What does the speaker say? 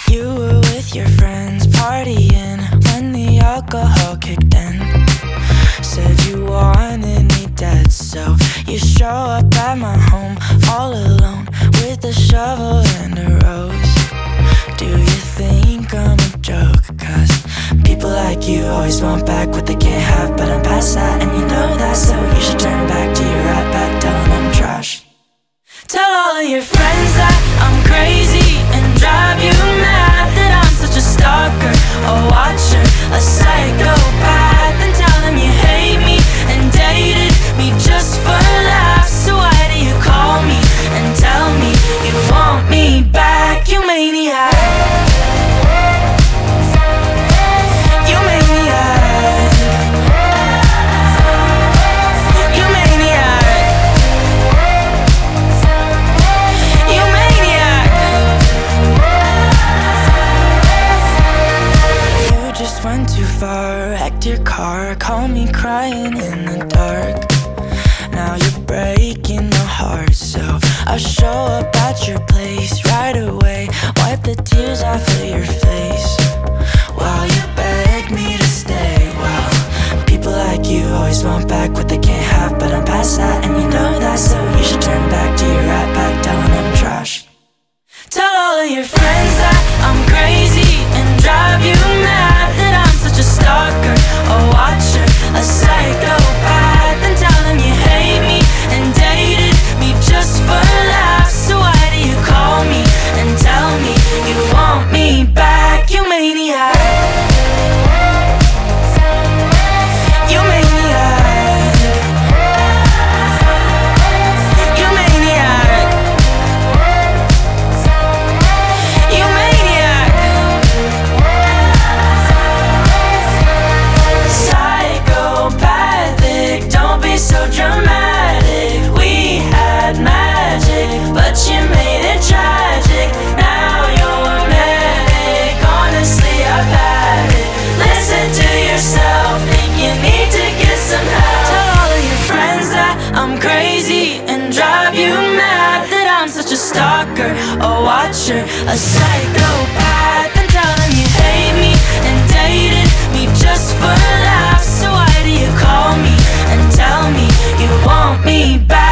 You were with your friends partying when the alcohol kicked in. Said you wanted me dead, so you show up at my home all alone with a shovel and a rose. Do you think I'm a joke? Cause people like you always want back what they can't have, but I'm past that and you know that, so you should turn back to your right back, tell them I'm trash. Tell all of your friends that I'm crazy and drive you mad, that I'm such a stalker, a watcher, a psychopath, and tell them you hate me and dated me just for laughs. So why do you call me and tell me you want me back? You maniac. You maniac. You maniac. You maniac. You just went too far, wrecked your car, called me crying in the dark. Now you're breaking my heart, so I'll show up at your place right away, wipe the tears off of your face while you beg me to stay. Well, people like you always want back what they can't have, but I'm past that and you know that, so you should turn back to your right back, tell them I'm trash. Tell all of your friends that I'm crazy and drive you mad, that I'm such a stalker, a watcher, a psychopath, and tell them you hate me and dated me just for laughs. So why do you call me and tell me you want me back? You maniac. You maniac. You maniac. You maniac. Psychopathic, don't be so dramatic. We had magic, but you made it tragic. Now you're manic, honestly I've had it. Listen to yourself, think you need to get some help. Tell all of your friends that I'm crazy and drive you mad, that I'm such a stalker, a watcher, a psychopath, and tell them you hate me and dated me just for laughs. So why do you call me and tell me you want me back?